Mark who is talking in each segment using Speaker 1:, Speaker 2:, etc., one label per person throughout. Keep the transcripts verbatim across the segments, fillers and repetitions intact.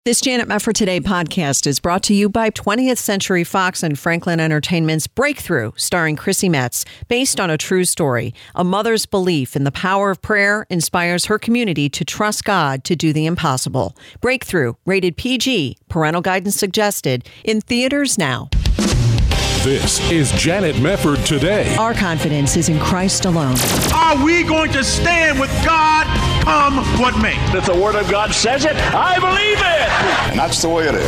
Speaker 1: This Janet Mefford Today podcast is brought to you by twentieth Century Fox and Franklin Entertainment's Breakthrough, starring Chrissy Metz, based on a true story. A mother's belief in the power of prayer inspires her community to trust God to do the impossible. Breakthrough, rated P G, parental guidance suggested, in theaters now.
Speaker 2: This is Janet Mefford Today.
Speaker 1: Our confidence is in Christ alone.
Speaker 3: Are we going to stand with God come what may?
Speaker 4: If the Word of God says it, I believe it.
Speaker 5: And that's the way it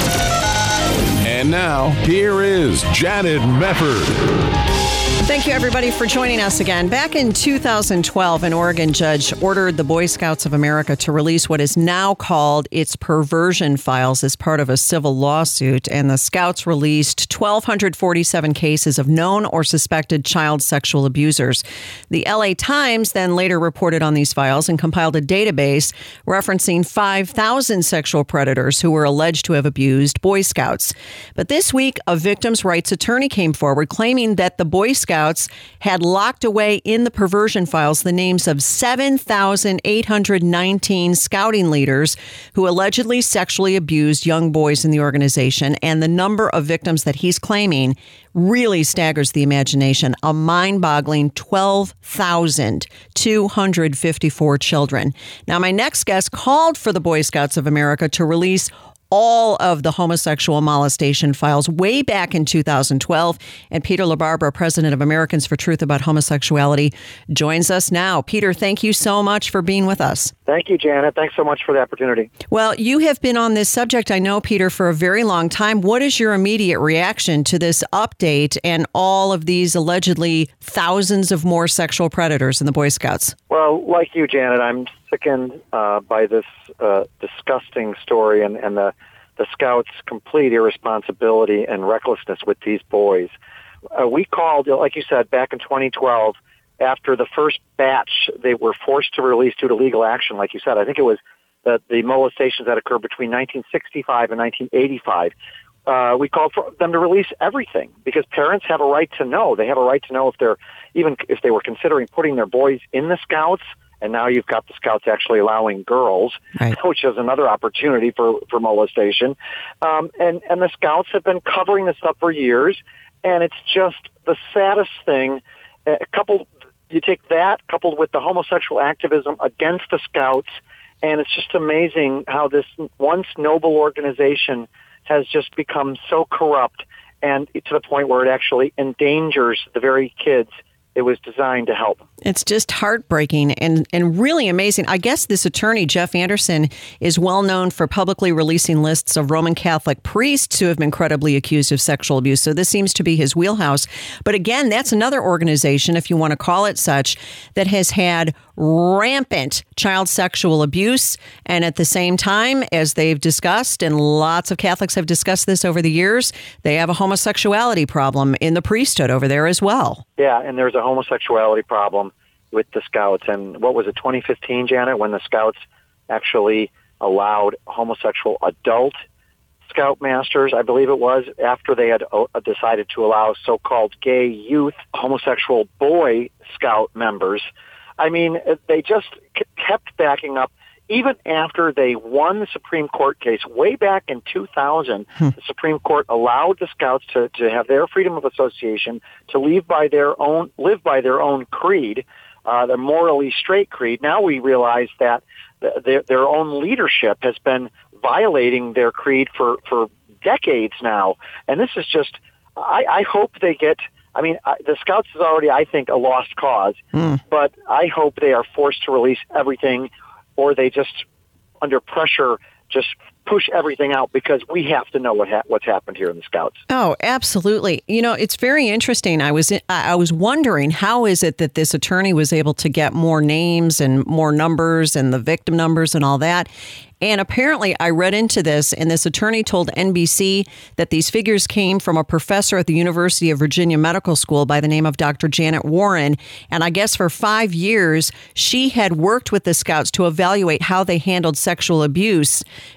Speaker 5: is.
Speaker 2: And now, here is Janet Mefford.
Speaker 1: Thank you, everybody, for joining us again. Back in two thousand twelve, an Oregon judge ordered the Boy Scouts of America to release what is now called its perversion files as part of a civil lawsuit. And the Scouts released one thousand two hundred forty-seven cases of known or suspected child sexual abusers. The L A Times then later reported on these files and compiled a database referencing five thousand sexual predators who were alleged to have abused Boy Scouts. But this week, a victims' rights attorney came forward claiming that the Boy Scouts had locked away in the perversion files the names of seven thousand eight hundred nineteen scouting leaders who allegedly sexually abused young boys in the organization. And the number of victims that he's claiming really staggers the imagination. A mind-boggling twelve thousand two hundred fifty-four children. Now, my next guest called for the Boy Scouts of America to release all of the homosexual molestation files way back in two thousand twelve. And Peter LaBarbera, president of Americans for Truth About Homosexuality, joins us now. Peter, thank you so much for being with us.
Speaker 6: Thank you, Janet. Thanks so much for the opportunity.
Speaker 1: Well, you have been on this subject, I know, Peter, for a very long time. What is your immediate reaction to this update and all of these allegedly thousands of more sexual predators in the Boy Scouts?
Speaker 6: Well, like you, Janet, I'm sickened uh, by this uh, disgusting story and, and the, the Scouts' complete irresponsibility and recklessness with these boys. Uh, we called, like you said, back in twenty twelve, after the first batch they were forced to release due to legal action, like you said. I think it was the, the molestations that occurred between nineteen sixty-five and nineteen eighty-five. Uh, we called for them to release everything because parents have a right to know. They have a right to know if they're even if they were considering putting their boys in the Scouts. And now you've got the Scouts actually allowing girls, right, which is another opportunity for, for molestation. Um, and, and the Scouts have been covering this up for years, and it's just the saddest thing. Uh, coupled, you take that coupled with the homosexual activism against the Scouts, and it's just amazing how this once noble organization has just become so corrupt and to the point where it actually endangers the very kids it was designed to help.
Speaker 1: It's just heartbreaking and, and really amazing. I guess this attorney, Jeff Anderson, is well known for publicly releasing lists of Roman Catholic priests who have been credibly accused of sexual abuse. So this seems to be his wheelhouse. But again, that's another organization, if you want to call it such, that has had rampant child sexual abuse. And at the same time, as they've discussed, and lots of Catholics have discussed this over the years, they have a homosexuality problem in the priesthood over there as well.
Speaker 6: Yeah, and there's a homosexuality problem with the Scouts. And what was it, twenty fifteen, Janet, when the Scouts actually allowed homosexual adult Scoutmasters, I believe it was, after they had uh, decided to allow so-called gay youth homosexual Boy Scout members. I mean, they just kept backing up. Even after they won the Supreme Court case way back in two thousand, hmm. the Supreme Court allowed the Scouts to, to have their freedom of association, to live by their own live by their own creed, uh, the morally straight creed. Now we realize that the, their, their own leadership has been violating their creed for, for decades now. And this is just, I, I hope they get, I mean, I, the Scouts is already, I think, a lost cause, hmm. but I hope they are forced to release everything, or they just, under pressure, just push everything out, because we have to know what ha- what's happened here in the Scouts.
Speaker 1: Oh, absolutely. You know, it's very interesting. I was I was wondering, how is it that this attorney was able to get more names and more numbers and the victim numbers and all that? And apparently I read into this, and this attorney told N B C that these figures came from a professor at the University of Virginia Medical School by the name of Doctor Janet Warren. And I guess for five years, she had worked with the Scouts to evaluate how they handled sexual abuse during the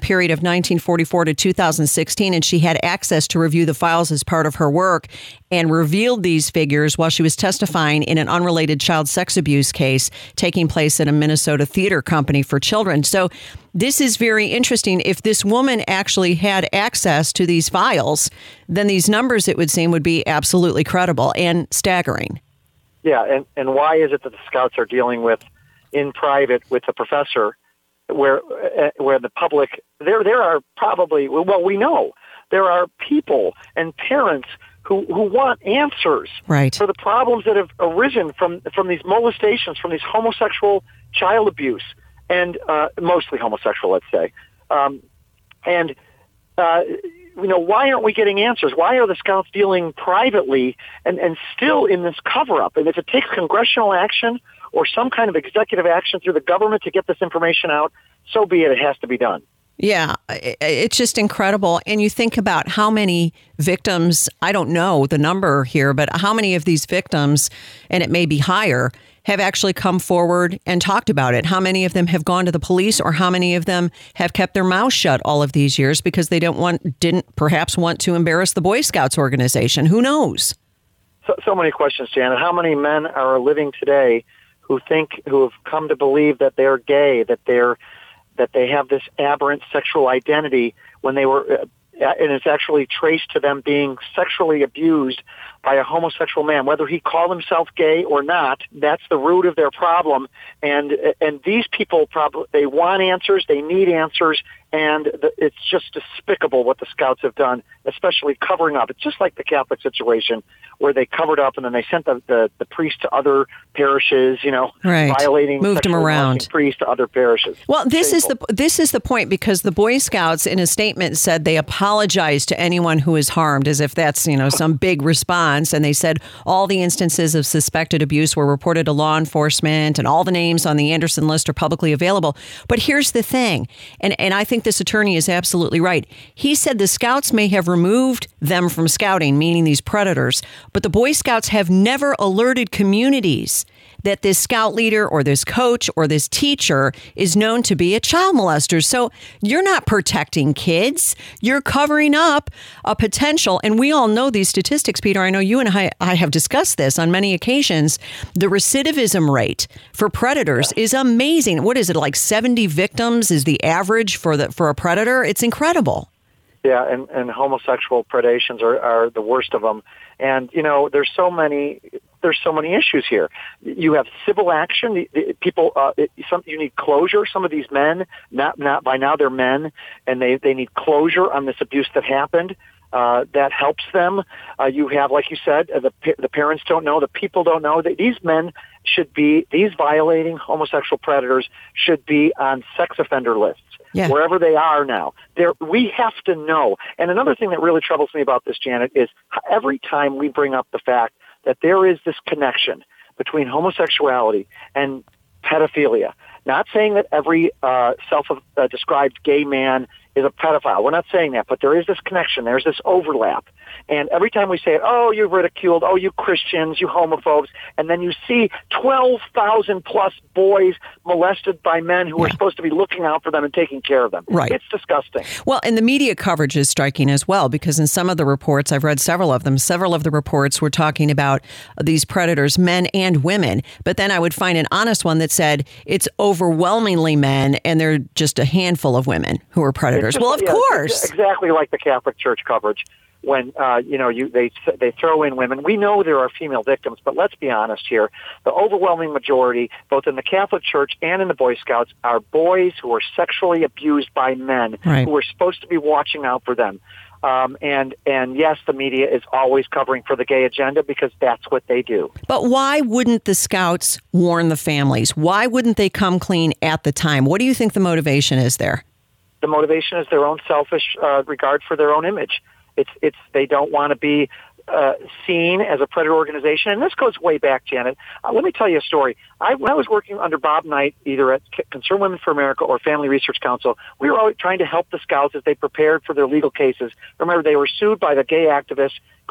Speaker 1: period of nineteen forty-four to two thousand sixteen, and she had access to review the files as part of her work and revealed these figures while she was testifying in an unrelated child sex abuse case taking place at a Minnesota theater company for children. So this is very interesting. If this woman actually had access to these files, then these numbers, it would seem, would be absolutely credible and staggering.
Speaker 6: Yeah, and, and why is it that the Scouts are dealing with in private with the professor where uh, where the public, there there are probably, well, we know, there are people and parents who, who want answers
Speaker 1: right.
Speaker 6: for the problems that have arisen from, from these molestations, from these homosexual child abuse, and uh, mostly homosexual, let's say. Um, and, uh, you know, why aren't we getting answers? Why are the Scouts dealing privately and, and still in this cover-up? And if it takes congressional action or some kind of executive action through the government to get this information out, so be it. It has to be done.
Speaker 1: Yeah, it's just incredible. And you think about how many victims, I don't know the number here, but how many of these victims, and it may be higher, have actually come forward and talked about it. How many of them have gone to the police, or how many of them have kept their mouths shut all of these years because they don't want, didn't perhaps want to embarrass the Boy Scouts organization? Who knows?
Speaker 6: So, so many questions, Janet. How many men are living today who think, who have come to believe that they're gay, that they're that they have this aberrant sexual identity when they were, uh, and it's actually traced to them being sexually abused by a homosexual man, whether he called himself gay or not. That's the root of their problem. And and these people probably, they want answers, they need answers, and the, it's just despicable what the Scouts have done, especially covering up. It's just like the Catholic situation where they covered up and then they sent the, the, the priest to other parishes, you know,
Speaker 1: right.
Speaker 6: violating,
Speaker 1: moved them around,
Speaker 6: priests to other parishes.
Speaker 1: Well, this
Speaker 6: Shameful.
Speaker 1: is the this is the point, because the Boy Scouts in a statement said they apologize to anyone who is harmed, as if that's, you know, some big response. And they said all the instances of suspected abuse were reported to law enforcement and all the names on the Anderson list are publicly available. But here's the thing, and, and I think this attorney is absolutely right. He said the Scouts may have removed them from scouting, meaning these predators, but the Boy Scouts have never alerted communities that this scout leader or this coach or this teacher is known to be a child molester. So you're not protecting kids. You're covering up a potential. And we all know these statistics, Peter. I know you and I, I have discussed this on many occasions. The recidivism rate for predators is amazing. What is it, like seventy victims is the average for the for a predator? It's incredible.
Speaker 6: Yeah, and, and homosexual predations are, are the worst of them. And, you know, there's so many there's so many issues here. You have civil action. The, the, people, uh, it, some, you need closure. Some of these men, not, not by now they're men, and they, they need closure on this abuse that happened. Uh, that helps them. Uh, you have, like you said, uh, the the parents don't know, the people don't know. That these men should be, these violating homosexual predators should be on sex offender lists. Yeah. Wherever they are now. There, we have to know. And another thing that really troubles me about this, Janet, is every time we bring up the fact that there is this connection between homosexuality and pedophilia, not saying that every uh, self-described gay man is a pedophile. We're not saying that, but there is this connection. There's this overlap. And every time we say it, oh, you've ridiculed, oh, you Christians, you homophobes, and then you see twelve thousand plus boys molested by men who yeah. are supposed to be looking out for them and taking care of them.
Speaker 1: Right.
Speaker 6: It's disgusting.
Speaker 1: Well, and the media coverage is striking as well, because in some of the reports, I've read several of them, several of the reports were talking about these predators, men and women. But then I would find an honest one that said it's overwhelmingly men and they're just a handful of women who are predators.
Speaker 6: Just,
Speaker 1: well, of
Speaker 6: yeah,
Speaker 1: course.
Speaker 6: Exactly like the Catholic Church coverage. When uh, you know you they they throw in women, we know there are female victims, but let's be honest here: the overwhelming majority, both in the Catholic Church and in the Boy Scouts, are boys who are sexually abused by men
Speaker 1: right.
Speaker 6: who are supposed to be watching out for them. Um, and and yes, the media is always covering for the gay agenda because that's what they do.
Speaker 1: But why wouldn't the Scouts warn the families? Why wouldn't they come clean at the time? What do you think the motivation is there?
Speaker 6: The motivation is their own selfish uh, regard for their own image. It's it's they don't want to be uh, seen as a predator organization, and this goes way back, Janet. Uh, let me tell you a story. I, when I was working under Bob Knight, either at Concerned Women for America or Family Research Council, we were always trying to help the Scouts as they prepared for their legal cases. Remember, they were sued by the gay activists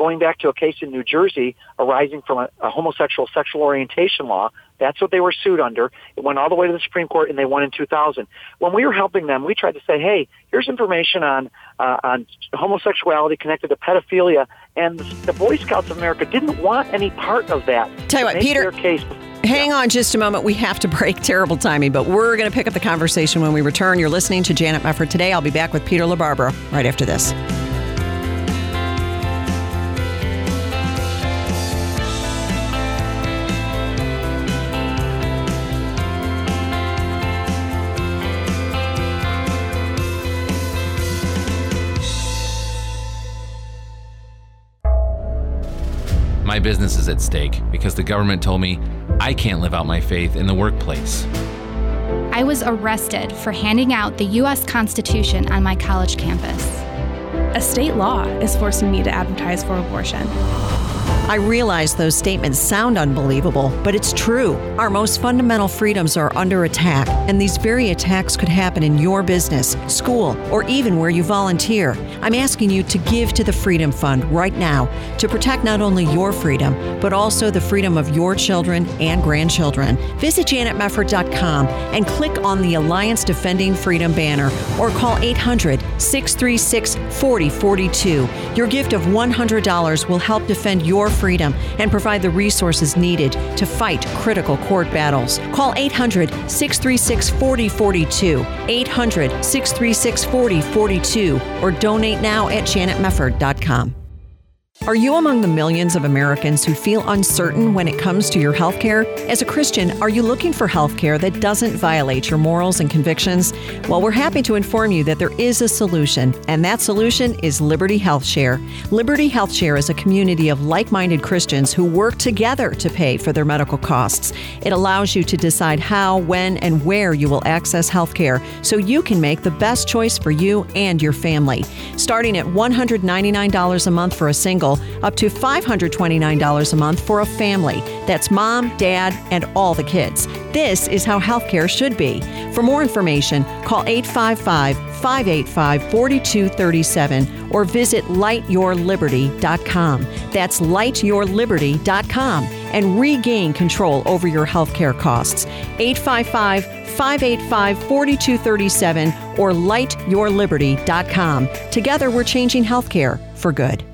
Speaker 6: going back to a case in New Jersey arising from a, a homosexual sexual orientation law. That's what they were sued under. It went all the way to the Supreme Court, and they won in two thousand. When we were helping them, we tried to say, hey, here's information on uh, on homosexuality connected to pedophilia, and the Boy Scouts of America didn't want any part of that.
Speaker 1: Tell you what, Peter,
Speaker 6: their case.
Speaker 1: hang yeah. on just a moment. We have to break. Terrible timing, but we're going to pick up the conversation when we return. You're listening to Janet Mefford Today. I'll be back with Peter LaBarbera right after this.
Speaker 7: My business is at stake because the government told me I can't live out my faith in the workplace.
Speaker 8: I was arrested for handing out the U S Constitution on my college campus.
Speaker 9: A state law is forcing me to advertise for abortion.
Speaker 1: I realize those statements sound unbelievable, but it's true. Our most fundamental freedoms are under attack, and these very attacks could happen in your business, school, or even where you volunteer. I'm asking you to give to the Freedom Fund right now to protect not only your freedom, but also the freedom of your children and grandchildren. Visit janet mefford dot com and click on the Alliance Defending Freedom banner or call eight hundred, six three six, four zero four two. Your gift of one hundred dollars will help defend your freedom and provide the resources needed to fight critical court battles. Call eight hundred, six three six, four zero four two, eight hundred, six three six, four zero four two, or donate now at janet mefford dot com. Are you among the millions of Americans who feel uncertain when it comes to your health care? As a Christian, are you looking for health care that doesn't violate your morals and convictions? Well, we're happy to inform you that there is a solution, and that solution is Liberty Health Share. Liberty Health Share is a community of like-minded Christians who work together to pay for their medical costs. It allows you to decide how, when, and where you will access health care so you can make the best choice for you and your family. Starting at one hundred ninety-nine dollars a month for a single, up to five hundred twenty-nine dollars a month for a family. That's mom, dad, and all the kids. This is how healthcare should be. For more information, call eight five five, five eight five, four two three seven or visit light your liberty dot com. That's light your liberty dot com and regain control over your healthcare costs. eight five five, five eight five, four two three seven or light your liberty dot com. Together, we're changing healthcare for good.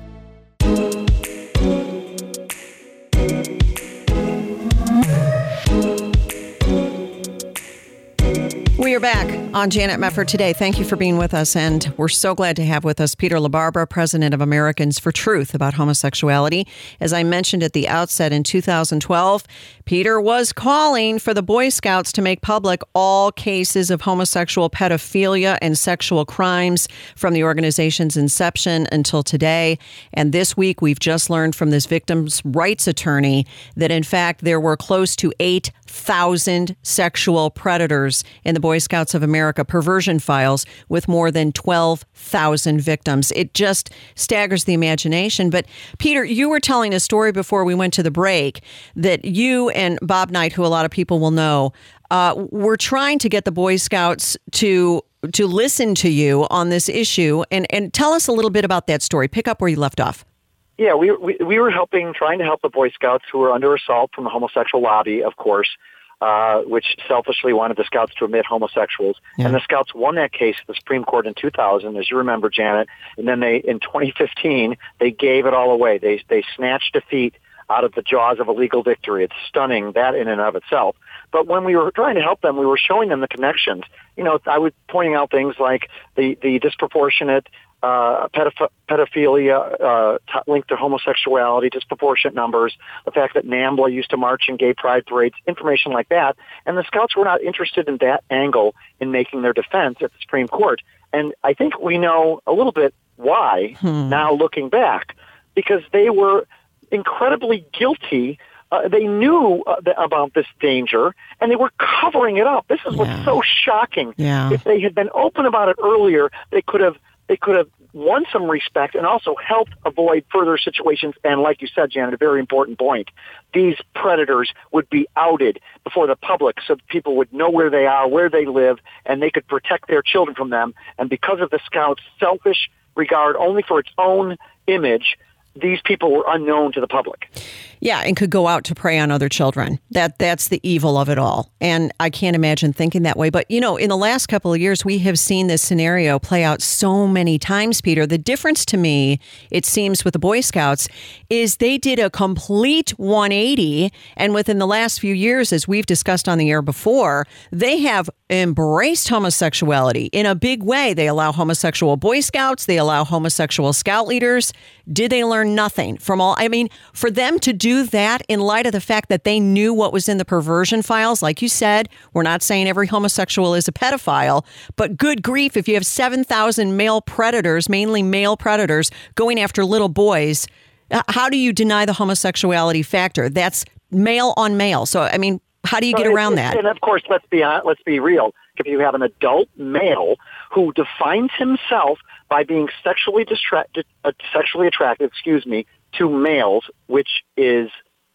Speaker 1: We are back on Janet Mefford Today. Thank you for being with us, and we're so glad to have with us Peter LaBarbera, president of Americans for Truth about homosexuality. As I mentioned at the outset, in two thousand twelve, Peter was calling for the Boy Scouts to make public all cases of homosexual pedophilia and sexual crimes from the organization's inception until today. And this week, we've just learned from this victim's rights attorney that, in fact, there were close to eight thousand sexual predators in the Boy Scouts of America perversion files with more than twelve thousand victims. It just staggers the imagination. But Peter, you were telling a story before we went to the break that you and Bob Knight, who a lot of people will know, uh, were trying to get the Boy Scouts to to listen to you on this issue. And, and tell us a little bit about that story. Pick up where you left off.
Speaker 6: Yeah, we, we we were helping, trying to help the Boy Scouts who were under assault from the homosexual lobby, of course, uh, which selfishly wanted the Scouts to admit homosexuals. Yeah. And the Scouts won that case at the Supreme Court in two thousand, as you remember, Janet. And then they, in twenty fifteen, they gave it all away. They they snatched defeat out of the jaws of a legal victory. It's stunning, that in and of itself. But when we were trying to help them, we were showing them the connections. You know, I was pointing out things like the, the disproportionate uh, pedoph- pedophilia uh, t- linked to homosexuality, disproportionate numbers, the fact that NAMBLA used to march in gay pride parades, information like that. And the Scouts were not interested in that angle in making their defense at the Supreme Court. And I think we know a little bit why hmm. now looking back, because they were incredibly guilty. Uh, they knew uh, th- about this danger, and they were covering it up. This is yeah. what's so shocking.
Speaker 1: Yeah.
Speaker 6: If they had been open about it earlier, they could have they could have won some respect and also helped avoid further situations. And like you said, Janet, a very important point. These predators would be outed before the public so that people would know where they are, where they live, and they could protect their children from them. And because of the Scouts' selfish regard only for its own image, these people were unknown to the public.
Speaker 1: Yeah, and could go out to prey on other children. That that's the evil of it all. And I can't imagine thinking that way. But, you know, in the last couple of years, we have seen this scenario play out so many times, Peter. The difference to me, it seems, with the Boy Scouts is they did a complete one eighty. And within the last few years, as we've discussed on the air before, they have embraced homosexuality in a big way. They allow homosexual Boy Scouts. They allow homosexual scout leaders. Did they learn nothing from all? I mean, for them to do that in light of the fact that they knew what was in the perversion files, like you said, we're not saying every homosexual is a pedophile, but good grief, if you have seven thousand male predators, mainly male predators, going after little boys, how do you deny the homosexuality factor? That's male on male. So, I mean, how do you get
Speaker 6: so
Speaker 1: around that?
Speaker 6: And of course, let's be honest, let's be real. If you have an adult male who defines himself by being sexually distracted, uh, sexually attracted, excuse me, to males, which is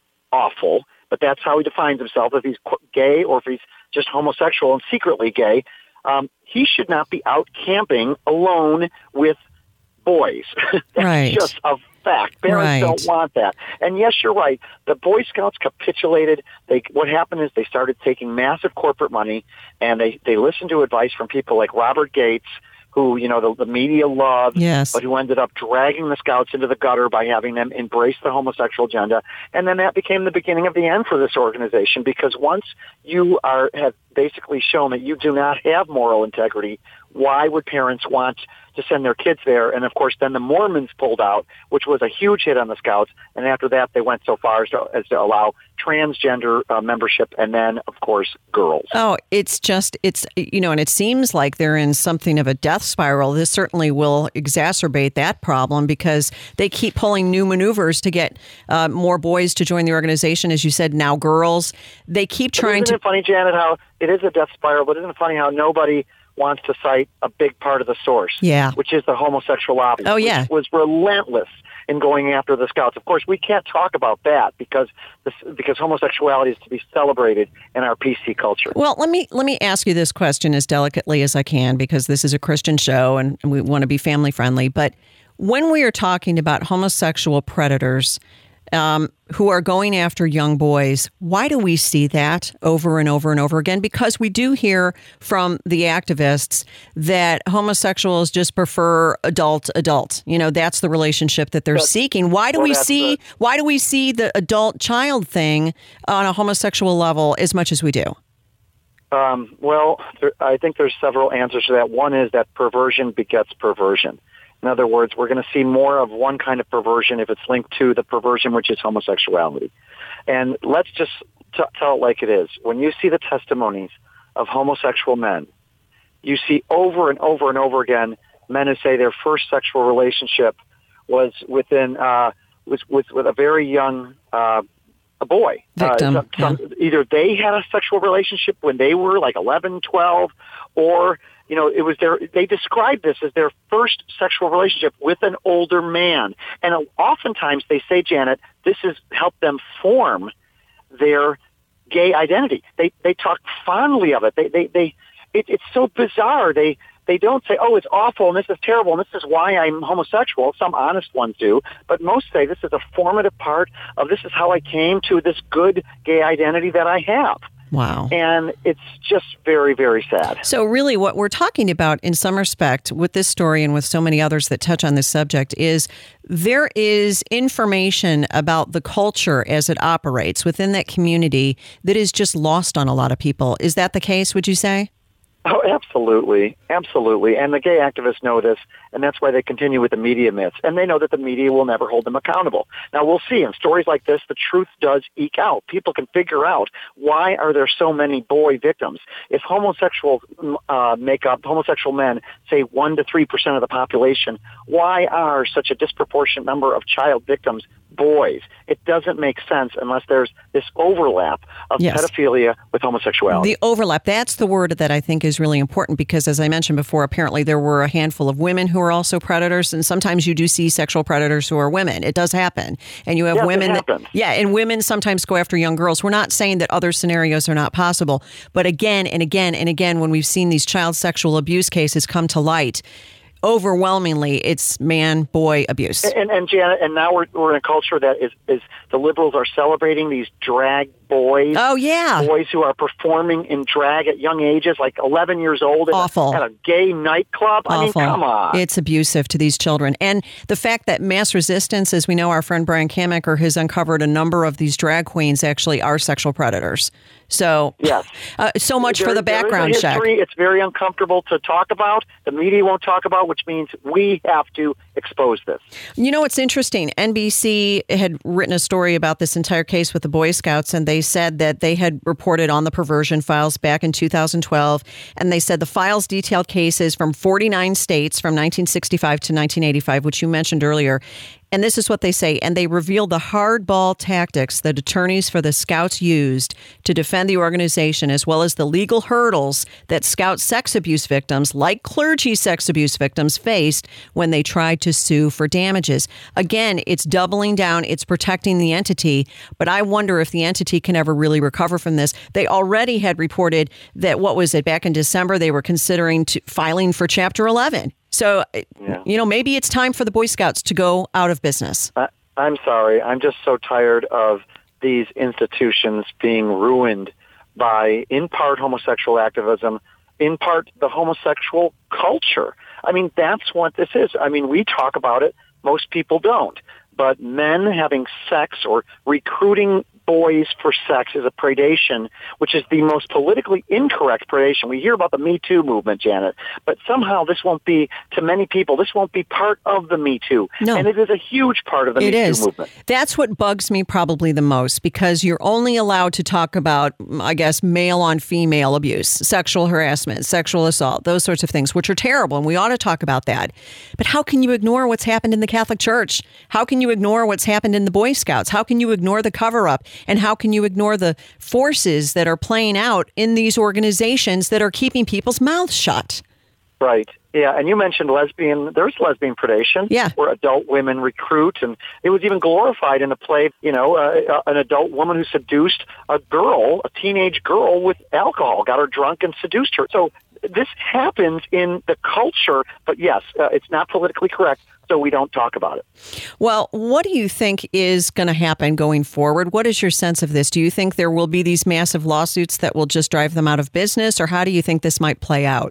Speaker 6: awful, but that's how he defines himself. If he's gay or if he's just homosexual and secretly gay, um, he should not be out camping alone with boys. That's
Speaker 1: right.
Speaker 6: just a fact. Parents
Speaker 1: right.
Speaker 6: don't want that. And yes, you're right. The Boy Scouts capitulated. They, what happened is they started taking massive corporate money, and they, they listened to advice from people like Robert Gates, who, you know, the, the media loved,
Speaker 1: yes.
Speaker 6: but who ended up dragging the Scouts into the gutter by having them embrace the homosexual agenda. And then that became the beginning of the end for this organization, because once you are have basically shown that you do not have moral integrity, why would parents want to send their kids there? And, of course, then the Mormons pulled out, which was a huge hit on the Scouts. And after that, they went so far as to, as to allow transgender uh, membership and then, of course, girls.
Speaker 1: Oh, it's just, it's, you know, and it seems like they're in something of a death spiral. This certainly will exacerbate that problem because they keep pulling new maneuvers to get uh, more boys to join the organization. As you said, now girls. They keep trying
Speaker 6: isn't
Speaker 1: to...
Speaker 6: Isn't it funny, Janet, how it is a death spiral, but isn't it funny how nobody wants to cite a big part of the source,
Speaker 1: yeah.
Speaker 6: which is the homosexual lobby,
Speaker 1: oh, yeah.
Speaker 6: which was relentless in going after the Scouts. Of course, we can't talk about that because this, because homosexuality is to be celebrated in our P C culture.
Speaker 1: Well, let me let me ask you this question as delicately as I can, because this is a Christian show and we want to be family friendly. But when we are talking about homosexual predators Um, who are going after young boys, why do we see that over and over and over again? Because we do hear from the activists that homosexuals just prefer adult adult. You know, that's the relationship that they're
Speaker 6: that's,
Speaker 1: seeking. Why do
Speaker 6: well,
Speaker 1: we see?
Speaker 6: The,
Speaker 1: why do we see the adult child thing on a homosexual level as much as we do?
Speaker 6: Um, well, there, I think there's several answers to that. One is that perversion begets perversion. In other words, we're going to see more of one kind of perversion if it's linked to the perversion, which is homosexuality. And let's just t- tell it like it is. When you see the testimonies of homosexual men, you see over and over and over again men who say their first sexual relationship was within uh, was, was with a very young uh, a boy.
Speaker 1: Victim.
Speaker 6: Uh, some,
Speaker 1: yeah.
Speaker 6: some, either they had a sexual relationship when they were like eleven, twelve, or you know, it was their, they describe this as their first sexual relationship with an older man. And oftentimes they say, Janet, this has helped them form their gay identity. They, they talk fondly of it. They, they, they, it, it's so bizarre. They, they don't say, oh, it's awful and this is terrible and this is why I'm homosexual. Some honest ones do. But most say this is a formative part of this is how I came to this good gay identity that I have.
Speaker 1: Wow.
Speaker 6: And it's just very, very sad.
Speaker 1: So really what we're talking about in some respect with this story and with so many others that touch on this subject is there is information about the culture as it operates within that community that is just lost on a lot of people. Is that the case, would you say?
Speaker 6: Oh, absolutely. Absolutely. And the gay activists know this, and that's why they continue with the media myths. And they know that the media will never hold them accountable. Now, we'll see. In stories like this, the truth does eke out. People can figure out why are there so many boy victims. If homosexual uh, make up, homosexual men, say one to three percent of the population, why are such a disproportionate number of child victims boys? It doesn't make sense unless there's this overlap of
Speaker 1: yes.
Speaker 6: pedophilia with homosexuality.
Speaker 1: The overlap, that's the word that I think is really important because, as I mentioned before, apparently there were a handful of women who are also predators, and sometimes you do see sexual predators who are women. It does happen. And you have
Speaker 6: yes,
Speaker 1: women
Speaker 6: it
Speaker 1: that, yeah, and women sometimes go after young girls. We're not saying that other scenarios are not possible, but again and again and again, when we've seen these child sexual abuse cases come to light, overwhelmingly it's man-boy abuse.
Speaker 6: And, and Janet, and now we're, we're in a culture that is, is the liberals are celebrating these drag boys.
Speaker 1: Oh, yeah.
Speaker 6: Boys who are performing in drag at young ages, like eleven years old at,
Speaker 1: Awful.
Speaker 6: A, at a gay nightclub.
Speaker 1: Awful.
Speaker 6: I mean, come on.
Speaker 1: It's abusive to these children. And the fact that mass resistance, as we know, our friend Brian Kamaker has uncovered a number of these drag queens actually are sexual predators. So,
Speaker 6: yes.
Speaker 1: uh, so much
Speaker 6: there,
Speaker 1: for the background check.
Speaker 6: It's very uncomfortable to talk about. The media won't talk about, which means we have to expose this.
Speaker 1: You know, what's interesting. N B C had written a story about this entire case with the Boy Scouts, and they said that they had reported on the perversion files back in two thousand twelve. And they said the files detailed cases from forty-nine states from nineteen sixty-five to nineteen eighty-five, which you mentioned earlier. And this is what they say. And they revealed the hardball tactics that attorneys for the Scouts used to defend the organization, as well as the legal hurdles that Scout sex abuse victims, like clergy sex abuse victims, faced when they tried to sue for damages. Again, it's doubling down. It's protecting the entity. But I wonder if the entity can ever really recover from this. They already had reported that, what was it, back in December, they were considering to, filing for Chapter eleven. So, yeah. you know, maybe it's time for the Boy Scouts to go out of business.
Speaker 6: I, I'm sorry. I'm just so tired of these institutions being ruined by, in part, homosexual activism, in part, the homosexual culture. I mean, that's what this is. I mean, we talk about it. Most people don't. But men having sex or recruiting boys for sex is a predation, which is the most politically incorrect predation. We hear about the Me Too movement, Janet, but somehow this won't be, to many people, this won't be part of the Me Too.
Speaker 1: No.
Speaker 6: And it is a huge part of the
Speaker 1: it
Speaker 6: Me
Speaker 1: is.
Speaker 6: Too movement.
Speaker 1: That's what bugs me probably the most, because you're only allowed to talk about, I guess, male on female abuse, sexual harassment, sexual assault, those sorts of things, which are terrible, and we ought to talk about that. But how can you ignore what's happened in the Catholic Church? How can you ignore what's happened in the Boy Scouts? How can you ignore the cover-up? And how can you ignore the forces that are playing out in these organizations that are keeping people's mouths shut?
Speaker 6: Right. Yeah, and you mentioned lesbian, there's lesbian predation,
Speaker 1: yeah.
Speaker 6: where adult women recruit, and it was even glorified in a play, you know, uh, an adult woman who seduced a girl, a teenage girl, with alcohol, got her drunk and seduced her. So this happens in the culture, but yes, uh, it's not politically correct, so we don't talk about it.
Speaker 1: Well, what do you think is going to happen going forward? What is your sense of this? Do you think there will be these massive lawsuits that will just drive them out of business, or how do you think this might play out?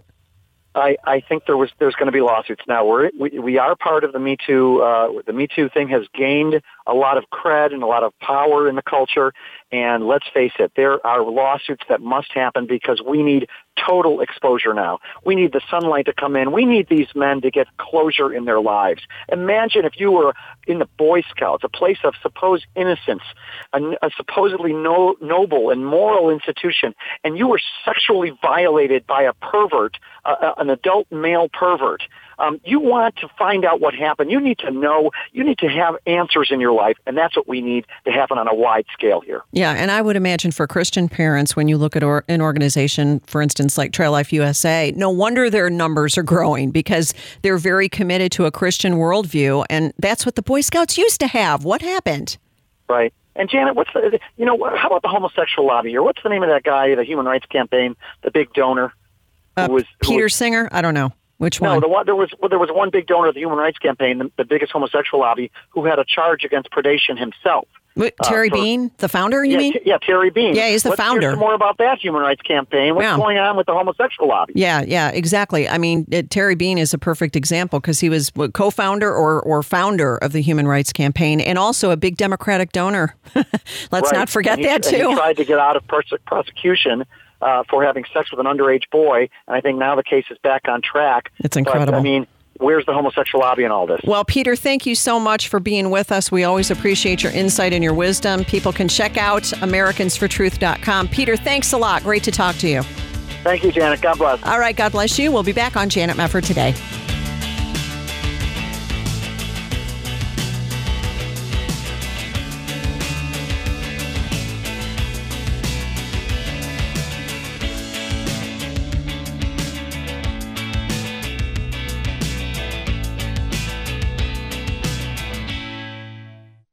Speaker 6: I, I think there was there's going to be lawsuits. Now we're we, we are part of the Me Too. Uh, the Me Too thing has gained a lot of cred and a lot of power in the culture. And let's face it, there are lawsuits that must happen because we need total exposure now. We need the sunlight to come in. We need these men to get closure in their lives. Imagine if you were in the Boy Scouts, a place of supposed innocence, a, a supposedly no, noble and moral institution, and you were sexually violated by a pervert, uh, an adult male pervert. Um, you want to find out what happened. You need to know. You need to have answers in your life, and that's what we need to happen on a wide scale here.
Speaker 1: Yeah, and I would imagine for Christian parents, when you look at or, an organization, for instance, like Trail Life U S A, no wonder their numbers are growing because they're very committed to a Christian worldview, and that's what the Boy Scouts used to have. What happened?
Speaker 6: Right. And Janet, what's the, you know, how about the homosexual lobby here? What's the name of that guy, the Human Rights Campaign, the big donor?
Speaker 1: Uh,
Speaker 6: who was,
Speaker 1: Peter
Speaker 6: who was,
Speaker 1: Singer? I don't know. Which one?
Speaker 6: No, the one, there was well, there was one big donor of the Human Rights Campaign, the, the biggest homosexual lobby, who had a charge against predation himself.
Speaker 1: What, Terry uh, for, Bean, the founder, you
Speaker 6: yeah,
Speaker 1: mean?
Speaker 6: T- yeah, Terry Bean.
Speaker 1: Yeah, he's the
Speaker 6: Let's
Speaker 1: founder.
Speaker 6: Hear some more about that Human Rights Campaign. What's
Speaker 1: yeah.
Speaker 6: going on with the homosexual lobby?
Speaker 1: Yeah, yeah, exactly. I mean, it, Terry Bean is a perfect example because he was what, co-founder or, or founder of the Human Rights Campaign and also a big Democratic donor. Let's
Speaker 6: right.
Speaker 1: not forget
Speaker 6: and he,
Speaker 1: that, too.
Speaker 6: And he tried to get out of pers- prosecution uh, for having sex with an underage boy, and I think now the case is back on track.
Speaker 1: It's incredible.
Speaker 6: But, I mean, where's the homosexual lobby in all this?
Speaker 1: Well, Peter, thank you so much for being with us. We always appreciate your insight and your wisdom. People can check out Americans for Truth dot com. Peter, thanks a lot. Great to talk to you.
Speaker 6: Thank you, Janet. God bless.
Speaker 1: All right, God bless you. We'll be back on Janet Mefford Today.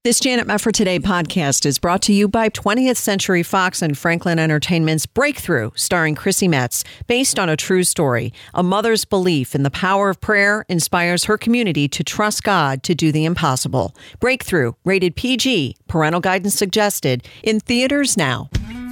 Speaker 1: This Janet Mefford Today podcast is brought to you by twentieth Century Fox and Franklin Entertainment's Breakthrough, starring Chrissy Metz, based on a true story. A mother's belief in the power of prayer inspires her community to trust God to do the impossible. Breakthrough, rated P G, parental guidance suggested, in theaters now.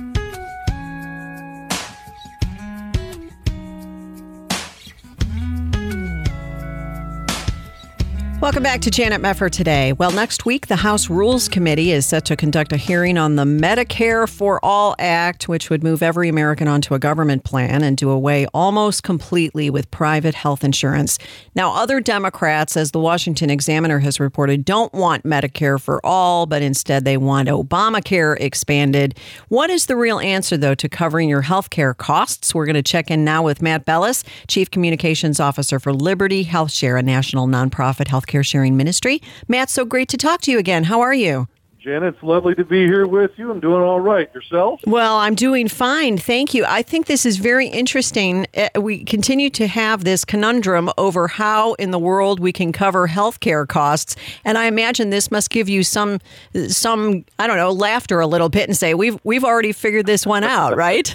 Speaker 1: Welcome back to Janet Mefford Today. Well, next week, the House Rules Committee is set to conduct a hearing on the Medicare for All Act, which would move every American onto a government plan and do away almost completely with private health insurance. Now, other Democrats, as the Washington Examiner has reported, don't want Medicare for all, but instead they want Obamacare expanded. What is the real answer, though, to covering your health care costs? We're going to check in now with Matt Bellis, Chief Communications Officer for Liberty HealthShare, a national nonprofit health care sharing ministry. Matt, so great to talk to you again. How are you?
Speaker 10: Janet, it's lovely to be here with you. I'm doing all right. Yourself?
Speaker 1: Well, I'm doing fine. Thank you. I think this is very interesting. We continue to have this conundrum over how in the world we can cover healthcare costs. And I imagine this must give you some, some I don't know, laughter a little bit and say, we've we've already figured this one out, right?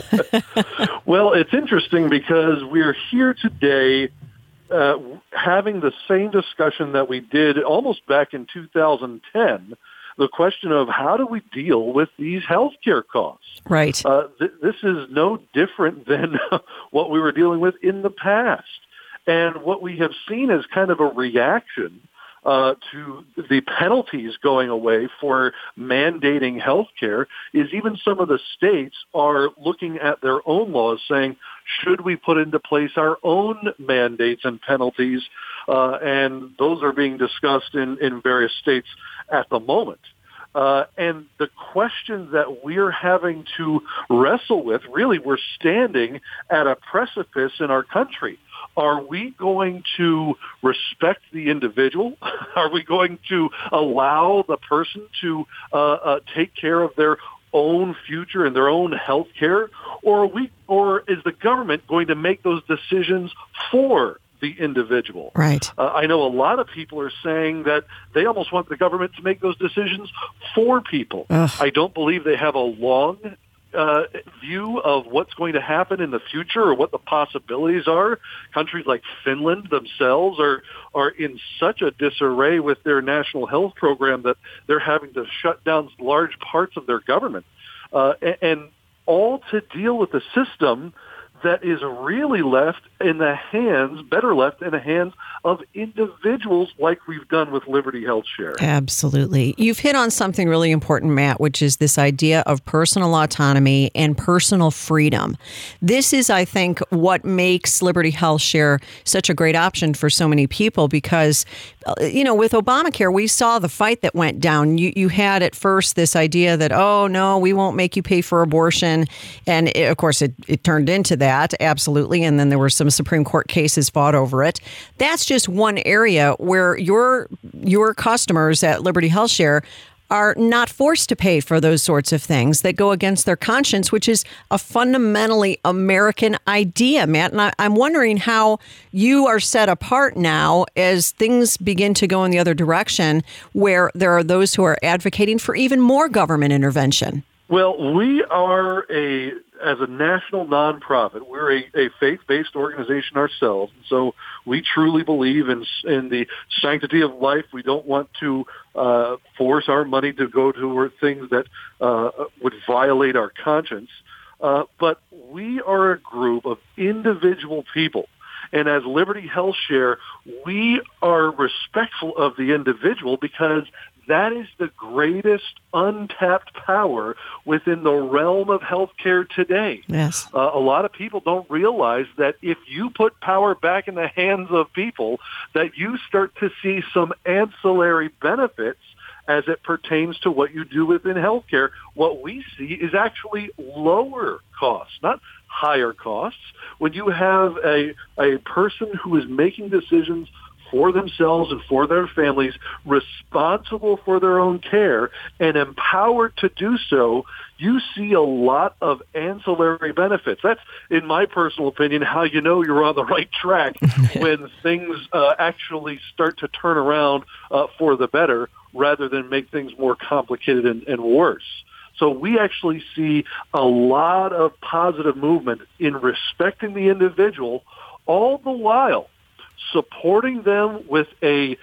Speaker 10: Well, it's interesting because we're here today Uh, having the same discussion that we did almost back in two thousand ten, the question of how do we deal with these healthcare costs?
Speaker 1: Right.
Speaker 10: Uh, th- this is no different than what we were dealing with in the past. And what we have seen is kind of a reaction uh, to the penalties going away for mandating healthcare is even some of the states are looking at their own laws saying, should we put into place our own mandates and penalties? Uh, and those are being discussed in, in various states at the moment. Uh, and the question that we're having to wrestle with, really, we're standing at a precipice in our country. Are we going to respect the individual? Are we going to allow the person to uh, uh, take care of their own future and their own health care? Or are we, or is the government going to make those decisions for the individual?
Speaker 1: Right.
Speaker 10: Uh, I know a lot of people are saying that they almost want the government to make those decisions for people.
Speaker 1: Ugh.
Speaker 10: I don't believe they have a long uh, view of what's going to happen in the future or what the possibilities are. Countries like Finland themselves are are in such a disarray with their national health program that they're having to shut down large parts of their government, uh, and, and all to deal with a system that is really left in the hands, better left in the hands of individuals like we've done with Liberty HealthShare.
Speaker 1: Absolutely. You've hit on something really important, Matt, which is this idea of personal autonomy and personal freedom. This is, I think, what makes Liberty HealthShare such a great option for so many people because, you know, with Obamacare, we saw the fight that went down. You, you had at first this idea that, oh, no, we won't make you pay for abortion. And it, of course, it, it turned into that. Absolutely. And then there were some Supreme Court cases fought over it. That's just one area where your your customers at Liberty HealthShare are not forced to pay for those sorts of things that go against their conscience, which is a fundamentally American idea, Matt. And I, I'm wondering how you are set apart now as things begin to go in the other direction, where there are those who are advocating for even more government intervention.
Speaker 10: Well, we are a, as a national nonprofit, we're a, a faith-based organization ourselves. And so we truly believe in in the sanctity of life. We don't want to uh, force our money to go to things that uh, would violate our conscience. Uh, but we are a group of individual people. And as Liberty HealthShare, we are respectful of the individual because that is the greatest untapped power within the realm of healthcare today.
Speaker 1: Yes.
Speaker 10: Uh, a lot of people don't realize that if you put power back in the hands of people, that you start to see some ancillary benefits as it pertains to what you do within healthcare. What we see is actually lower costs, not higher costs. When you have a a person who is making decisions for themselves and for their families, responsible for their own care, and empowered to do so, you see a lot of ancillary benefits. That's, in my personal opinion, how you know you're on the right track when things uh, actually start to turn around uh, for the better, rather than make things more complicated and, and worse. So we actually see a lot of positive movement in respecting the individual, all the while supporting them with a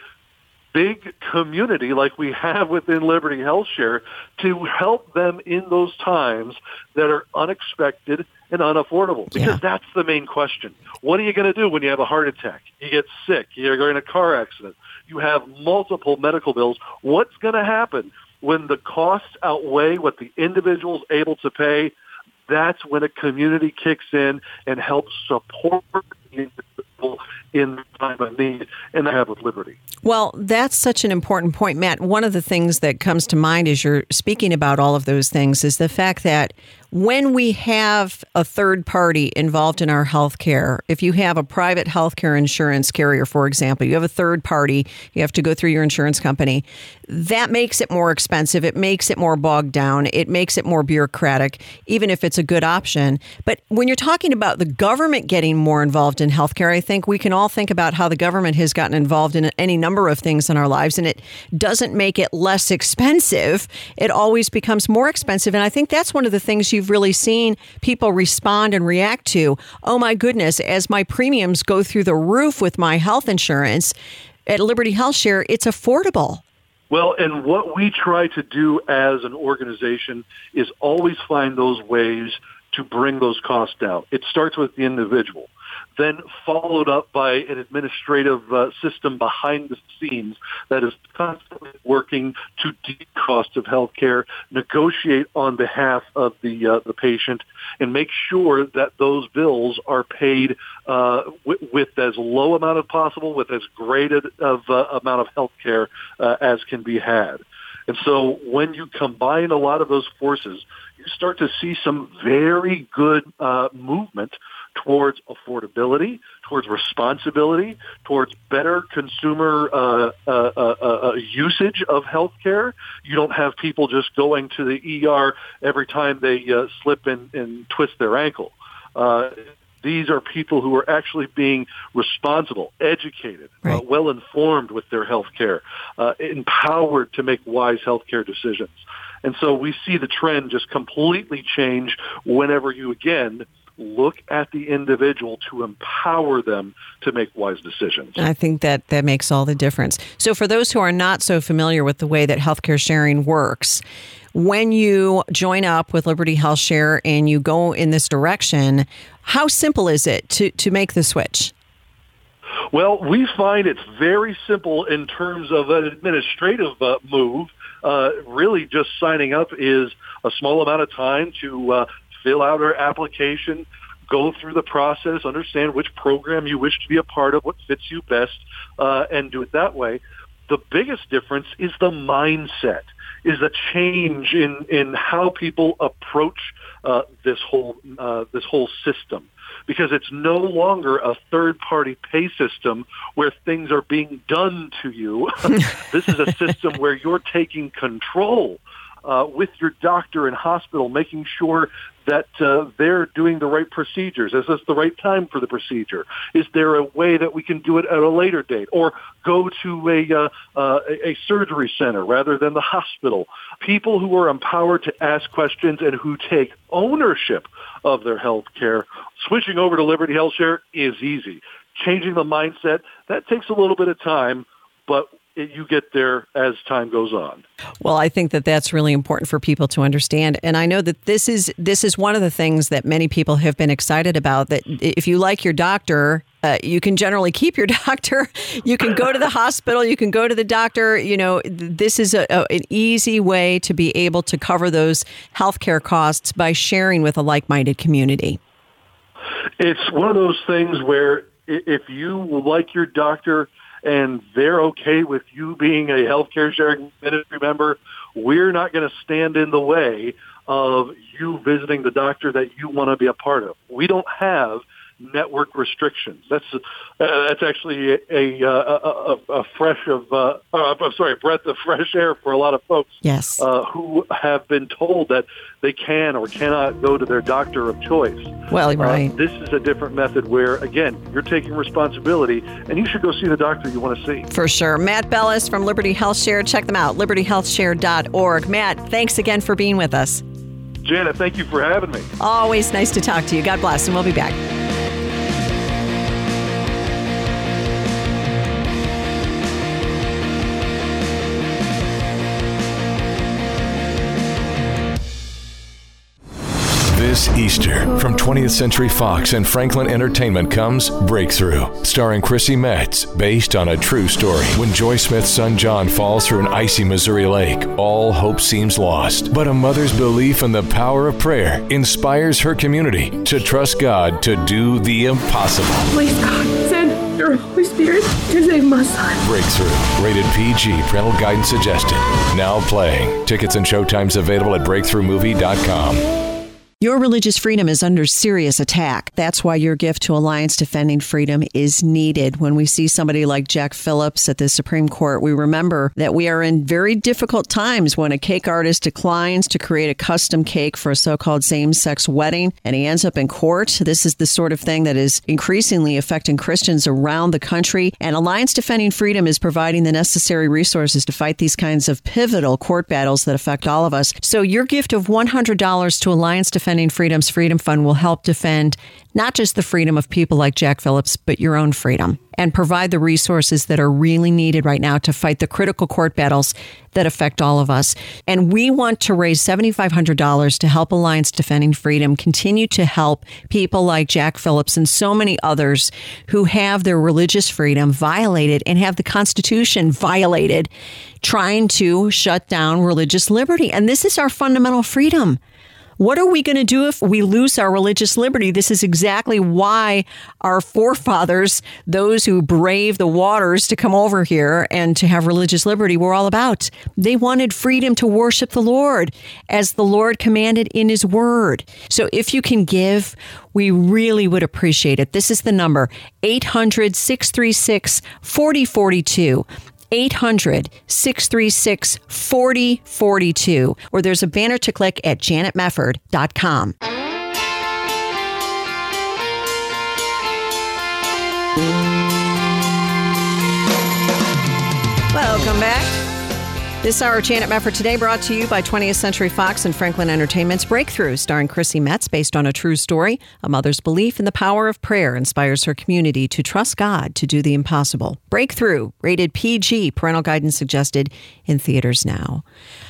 Speaker 10: big community like we have within Liberty HealthShare to help them in those times that are unexpected and unaffordable. Because yeah. that's the main question. What are you going to do when you have a heart attack? You get sick. You're in a car accident. You have multiple medical bills. What's going to happen when the costs outweigh what the individual is able to pay? That's when a community kicks in and helps support the individual in the time of need, and I have with Liberty.
Speaker 1: Well, that's such an important point, Matt. One of the things that comes to mind as you're speaking about all of those things is the fact that when we have a third party involved in our health care, if you have a private health care insurance carrier, for example, you have a third party, you have to go through your insurance company, that makes it more expensive. It makes it more bogged down. It makes it more bureaucratic, even if it's a good option. But when you're talking about the government getting more involved in healthcare, I think we can all think about how the government has gotten involved in any number of things in our lives, and it doesn't make it less expensive. It always becomes more expensive. And I think that's one of the things you've really seen people respond and react to. Oh, my goodness, as my premiums go through the roof with my health insurance at Liberty HealthShare, it's affordable.
Speaker 10: Well, and what we try to do as an organization is always find those ways to bring those costs down. It starts with the individual, then followed up by an administrative uh, system behind the scenes that is constantly working to decrease cost of health care, negotiate on behalf of the uh, the patient, and make sure that those bills are paid uh, w- with as low amount as possible, with as great a, of uh, amount of health care uh, as can be had. And so when you combine a lot of those forces, you start to see some very good uh, movement towards affordability, towards responsibility, towards better consumer uh, uh, uh, uh, usage of healthcare. You don't have people just going to the E R every time they uh, slip and, and twist their ankle. Uh, These are people who are actually being responsible, educated, right. uh, well-informed with their health care, uh, empowered to make wise health care decisions. And so we see the trend just completely change whenever you, again, look at the individual to empower them to make wise decisions.
Speaker 1: I think that that makes all the difference. So for those who are not so familiar with the way that healthcare sharing works, when you join up with Liberty HealthShare and you go in this direction, how simple is it to, to make the switch?
Speaker 10: Well, we find it's very simple in terms of an administrative uh, move. Uh, really just signing up is a small amount of time to uh, fill out our application, go through the process, understand which program you wish to be a part of, what fits you best, uh, and do it that way. The biggest difference is the mindset, is a change in, in how people approach uh, this whole uh, this whole system. Because it's no longer a third-party pay system where things are being done to you. This is a system where you're taking control uh, with your doctor and hospital, making sure that uh, they're doing the right procedures. Is this the right time for the procedure? Is there a way that we can do it at a later date? Or go to a, uh, uh, a surgery center rather than the hospital? People who are empowered to ask questions and who take ownership of their health care. Switching over to Liberty HealthShare is easy. Changing the mindset, that takes a little bit of time, but it, you get there as time goes on.
Speaker 1: Well, I think that that's really important for people to understand. And I know that this is this is one of the things that many people have been excited about, that if you like your doctor, uh, you can generally keep your doctor. You can go to the hospital. You can go to the doctor. You know, this is a, a, an easy way to be able to cover those healthcare costs by sharing with a like-minded community.
Speaker 10: It's one of those things where if you like your doctor and they're okay with you being a healthcare sharing ministry member, we're not going to stand in the way of you visiting the doctor that you want to be a part of. We don't have network restrictions. That's uh, that's actually a, a, a, a fresh of uh, uh, I'm sorry, a breath of fresh air for a lot of folks.
Speaker 1: Yes,
Speaker 10: uh, who have been told that they can or cannot go to their doctor of choice.
Speaker 1: Well, right.
Speaker 10: Uh, this is a different method where, again, you're taking responsibility, and you should go see the doctor you want to see.
Speaker 1: For sure. Matt Bellis from Liberty Health Share. Check them out, liberty health share dot org. Matt, thanks again for being with us.
Speaker 10: Janet, thank you for having me.
Speaker 1: Always nice to talk to you. God bless, and we'll be back.
Speaker 2: This Easter, from twentieth Century Fox and Franklin Entertainment comes Breakthrough, starring Chrissy Metz, based on a true story. When Joy Smith's son John falls through an icy Missouri lake, all hope seems lost. But a mother's belief in the power of prayer inspires her community to trust God to do the impossible.
Speaker 9: Please, God, send your Holy Spirit to save my son.
Speaker 2: Breakthrough, rated P G, parental guidance suggested. Now playing. Tickets and showtimes available at breakthrough movie dot com.
Speaker 1: Your religious freedom is under serious attack. That's why your gift to Alliance Defending Freedom is needed. When we see somebody like Jack Phillips at the Supreme Court, we remember that we are in very difficult times when a cake artist declines to create a custom cake for a so-called same-sex wedding, and he ends up in court. This is the sort of thing that is increasingly affecting Christians around the country, and Alliance Defending Freedom is providing the necessary resources to fight these kinds of pivotal court battles that affect all of us. So your gift of one hundred dollars to Alliance Defending Freedom's Freedom Fund will help defend not just the freedom of people like Jack Phillips, but your own freedom, and provide the resources that are really needed right now to fight the critical court battles that affect all of us. And we want to raise seven thousand five hundred dollars to help Alliance Defending Freedom continue to help people like Jack Phillips and so many others who have their religious freedom violated and have the Constitution violated, trying to shut down religious liberty. And this is our fundamental freedom. What are we going to do if we lose our religious liberty? This is exactly why our forefathers, those who braved the waters to come over here and to have religious liberty, were all about. They wanted freedom to worship the Lord as the Lord commanded in his word. So if you can give, we really would appreciate it. This is the number, eight hundred, six three six, four oh four two. eight hundred, six three six, four oh four two, or there's a banner to click at janet mefford dot com. Welcome back. This hour, Janet Mefford Today, brought to you by twentieth Century Fox and Franklin Entertainment's Breakthrough, starring Chrissy Metz, based on a true story. A mother's belief in the power of prayer inspires her community to trust God to do the impossible. Breakthrough, rated P G, parental guidance suggested, in theaters now.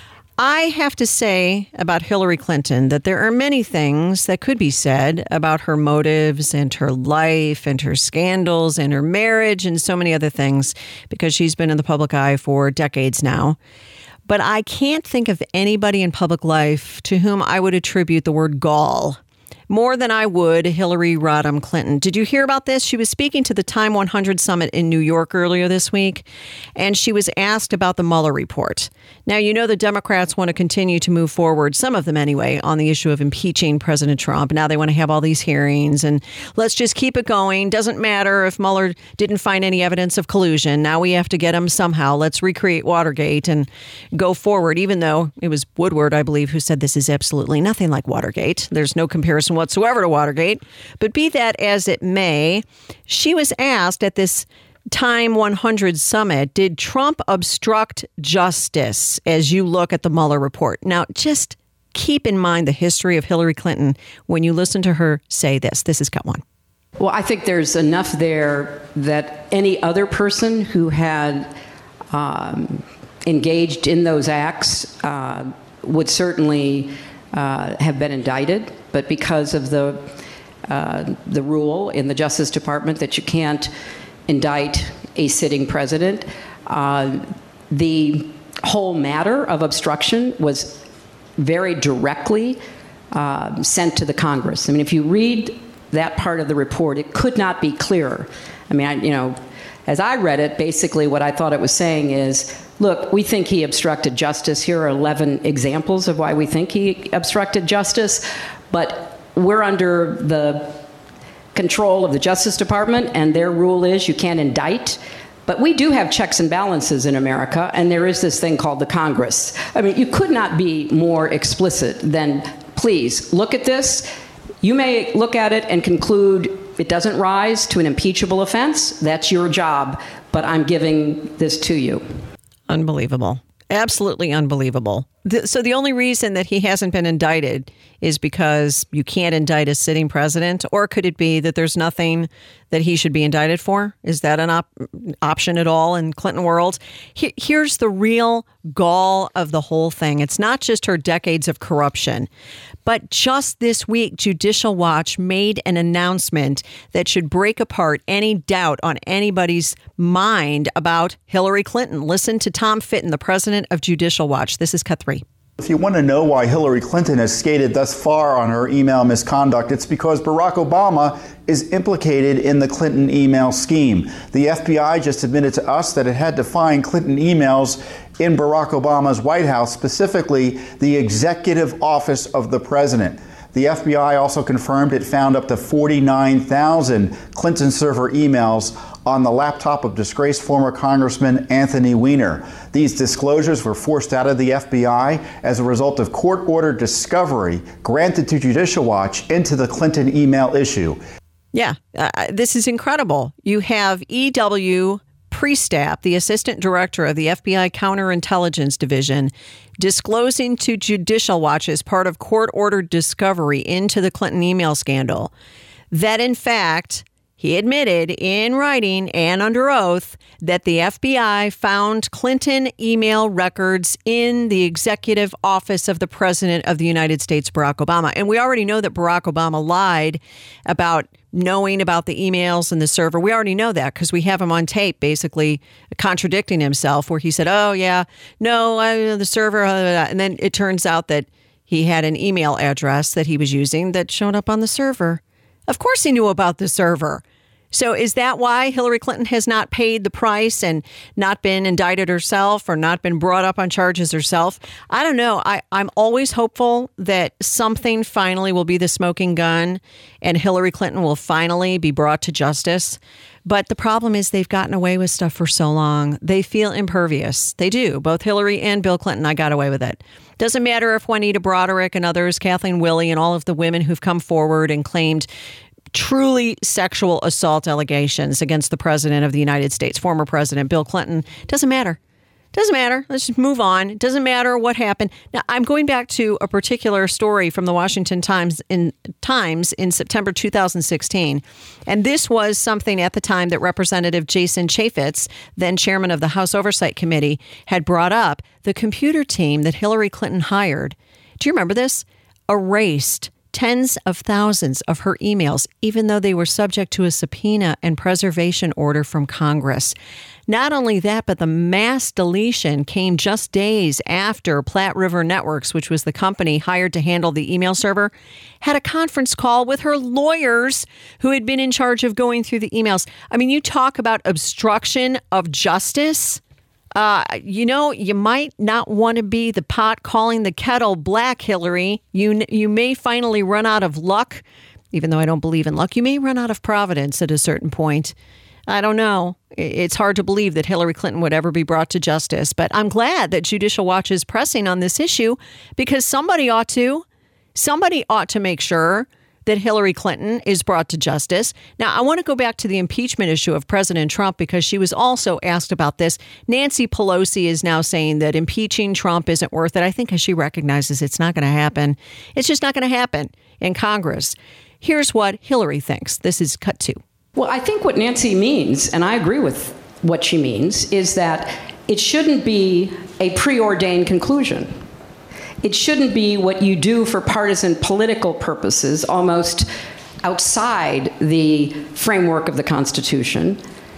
Speaker 1: I have to say about Hillary Clinton that there are many things that could be said about her motives and her life and her scandals and her marriage and so many other things, because she's been in the public eye for decades now. But I can't think of anybody in public life to whom I would attribute the word gall more than I would Hillary Rodham Clinton. Did you hear about this? She was speaking to the Time one hundred Summit in New York earlier this week, and she was asked about the Mueller report. Now, you know the Democrats want to continue to move forward, some of them anyway, on the issue of impeaching President Trump. Now they want to have all these hearings, and let's just keep it going. Doesn't matter if Mueller didn't find any evidence of collusion. Now we have to get him somehow. Let's recreate Watergate and go forward, even though it was Woodward, I believe, who said this is absolutely nothing like Watergate. There's no comparison whatsoever to Watergate. But be that as it may, she was asked at this Time one hundred Summit, did Trump obstruct justice as you look at the Mueller report? Now, just keep in mind the history of Hillary Clinton when you listen to her say this. This is cut one.
Speaker 11: Well, I think there's enough there that any other person who had um, engaged in those acts uh, would certainly uh, have been indicted. But because of the uh, the rule in the Justice Department that you can't indict a sitting president, uh, the whole matter of obstruction was very directly uh, sent to the Congress. I mean, if you read that part of the report, it could not be clearer. I mean, I, you know, as I read it, basically what I thought it was saying is, look, we think he obstructed justice. Here are eleven examples of why we think he obstructed justice, but we're under the control of the Justice Department, and their rule is you can't indict. But we do have checks and balances in America, and there is this thing called the Congress. I mean, you could not be more explicit than, please, look at this. You may look at it and conclude it doesn't rise to an impeachable offense. That's your job, but I'm giving this to you.
Speaker 1: Unbelievable. Absolutely unbelievable. The, so the only reason that he hasn't been indicted is because you can't indict a sitting president? Or could it be that there's nothing that he should be indicted for? Is that an op- option at all in Clinton world? He- here's the real gall of the whole thing. It's not just her decades of corruption, but just this week, Judicial Watch made an announcement that should break apart any doubt on anybody's mind about Hillary Clinton. Listen to Tom Fitton, the president of Judicial Watch. This is cut three.
Speaker 12: If you want to know why Hillary Clinton has skated thus far on her email misconduct, it's because Barack Obama is implicated in the Clinton email scheme. The F B I just admitted to us that it had to find Clinton emails in Barack Obama's White House, specifically the executive office of the president. The F B I also confirmed it found up to forty-nine thousand Clinton server emails on the laptop of disgraced former Congressman Anthony Weiner. These disclosures were forced out of the F B I as a result of court-ordered discovery granted to Judicial Watch into the Clinton email issue.
Speaker 1: Yeah, uh, this is incredible. You have E W Priestap, the assistant director of the F B I Counterintelligence Division, disclosing to Judicial Watch as part of court-ordered discovery into the Clinton email scandal that, in fact, he admitted in writing and under oath that the F B I found Clinton email records in the executive office of the president of the United States, Barack Obama. And we already know that Barack Obama lied about knowing about the emails and the server. We already know that because we have him on tape basically contradicting himself where he said, oh, yeah, no, I, the server. And then it turns out that he had an email address that he was using that showed up on the server. Of course he knew about the server. So is that why Hillary Clinton has not paid the price and not been indicted herself or not been brought up on charges herself? I don't know. I, I'm always hopeful that something finally will be the smoking gun and Hillary Clinton will finally be brought to justice. But the problem is they've gotten away with stuff for so long. They feel impervious. They do. Both Hillary and Bill Clinton, I got away with it. Doesn't matter if Juanita Broderick and others, Kathleen Willey and all of the women who've come forward and claimed truly sexual assault allegations against the president of the United States, former president Bill Clinton. Doesn't matter. Doesn't matter. Let's just move on. It doesn't matter what happened. Now, I'm going back to a particular story from the Washington Times in Times in September two thousand sixteen. And this was something at the time that Representative Jason Chaffetz, then chairman of the House Oversight Committee, had brought up. The computer team that Hillary Clinton hired, do you remember this? Erased tens of thousands of her emails, even though they were subject to a subpoena and preservation order from Congress. Not only that, but the mass deletion came just days after Platte River Networks, which was the company hired to handle the email server, had a conference call with her lawyers who had been in charge of going through the emails. I mean, you talk about obstruction of justice. Uh, you know, you might not want to be the pot calling the kettle black, Hillary. You you may finally run out of luck, even though I don't believe in luck. You may run out of providence at a certain point. I don't know. It's hard to believe that Hillary Clinton would ever be brought to justice. But I'm glad that Judicial Watch is pressing on this issue because somebody ought to. Somebody ought to make sure that Hillary Clinton is brought to justice. Now, I want to go back to the impeachment issue of President Trump because she was also asked about this. Nancy Pelosi is now saying that impeaching Trump isn't worth it. I think as she recognizes it's not going to happen. It's just not going to happen in Congress. Here's what Hillary thinks. This is cut two.
Speaker 11: Well, I think what Nancy means, and I agree with what she means, is that it shouldn't be a preordained conclusion. It shouldn't be what you do for partisan political purposes, almost outside the framework of the Constitution.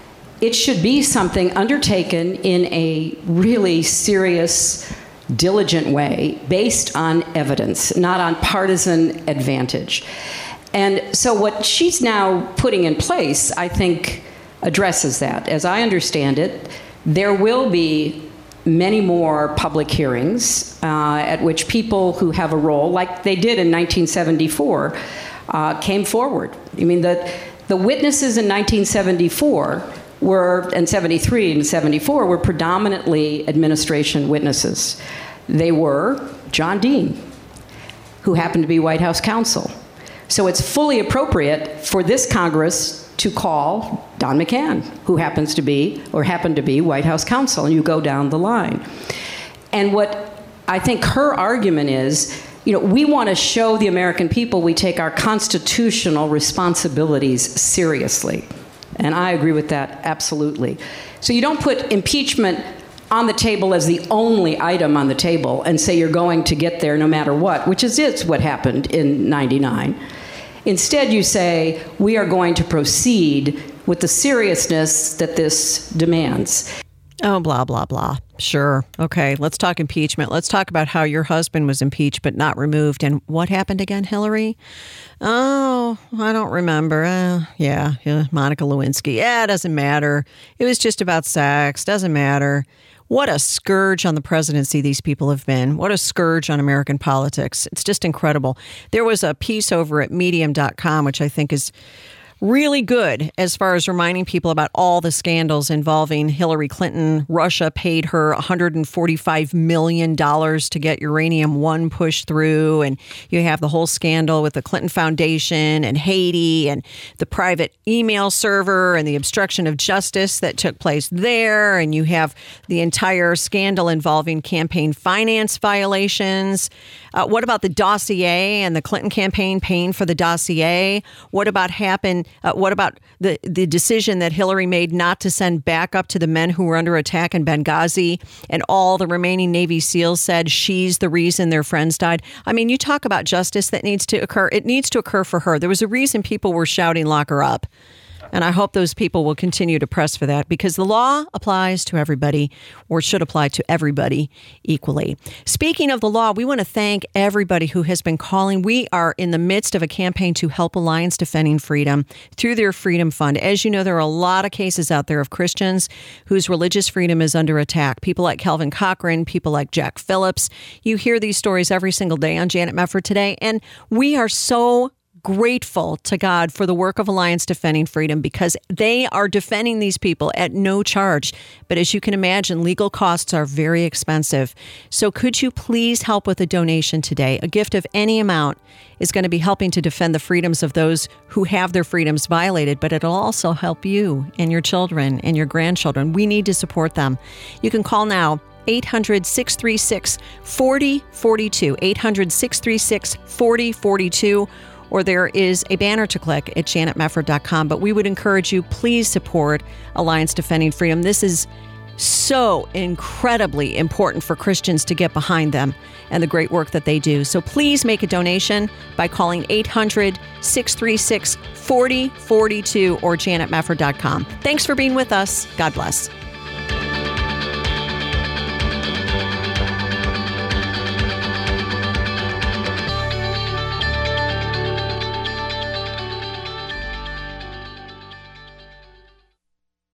Speaker 11: It should be something undertaken in a really serious, diligent way, based on evidence, not on partisan advantage. And so what she's now putting in place, I think, addresses that. As I understand it, there will be many more public hearings uh, at which people who have a role, like they did in nineteen seventy-four, uh, came forward. I mean, the, the witnesses in nineteen seventy-four were, and seventy-three and seventy-four were predominantly administration witnesses. They were John Dean, who happened to be White House counsel. So it's fully appropriate for this Congress to call Don McGahn, who happens to be, or happened to be, White House counsel, and you go down the line. And what I think her argument is, you know, we want to show the American people we take our constitutional responsibilities seriously. And I agree with that absolutely. So you don't put impeachment on the table as the only item on the table and say you're going to get there no matter what, which is it's what happened in ninety-nine. Instead, you say we are going to proceed with the seriousness that this demands.
Speaker 1: Oh, blah, blah, blah. Sure. Okay, let's talk impeachment. Let's talk about how your husband was impeached but not removed. And what happened again, Hillary? Oh, I don't remember. Uh, yeah, yeah, Monica Lewinsky. Yeah, it doesn't matter. It was just about sex. Doesn't matter. What a scourge on the presidency these people have been. What a scourge on American politics. It's just incredible. There was a piece over at medium dot com, which I think is really good as far as reminding people about all the scandals involving Hillary Clinton. Russia paid her one hundred forty-five million dollars to get Uranium One pushed through. And you have the whole scandal with the Clinton Foundation and Haiti and the private email server and the obstruction of justice that took place there. And you have the entire scandal involving campaign finance violations. Uh, what about the dossier and the Clinton campaign paying for the dossier? What about happened? Uh, what about the, the decision that Hillary made not to send backup to the men who were under attack in Benghazi, and all the remaining Navy SEALs said she's the reason their friends died? I mean, you talk about justice that needs to occur. It needs to occur for her. There was a reason people were shouting, lock her up. And I hope those people will continue to press for that, because the law applies to everybody, or should apply to everybody equally. Speaking of the law, we want to thank everybody who has been calling. We are in the midst of a campaign to help Alliance Defending Freedom through their Freedom Fund. As you know, there are a lot of cases out there of Christians whose religious freedom is under attack. People like Calvin Cochran, people like Jack Phillips. You hear these stories every single day on Janet Mefford Today, and we are so grateful to God for the work of Alliance Defending Freedom, because they are defending these people at no charge. But as you can imagine, legal costs are very expensive. So could you please help with a donation today? A gift of any amount is going to be helping to defend the freedoms of those who have their freedoms violated, but it'll also help you and your children and your grandchildren. We need to support them. You can call now. eight hundred, six three six, four oh four two. eight hundred, six three six, four oh four two. Or there is a banner to click at janet mefford dot com. But we would encourage you, please support Alliance Defending Freedom. This is so incredibly important for Christians to get behind them and the great work that they do. So please make a donation by calling eight hundred, six three six, four oh four two or janet mefford dot com. Thanks for being with us. God bless.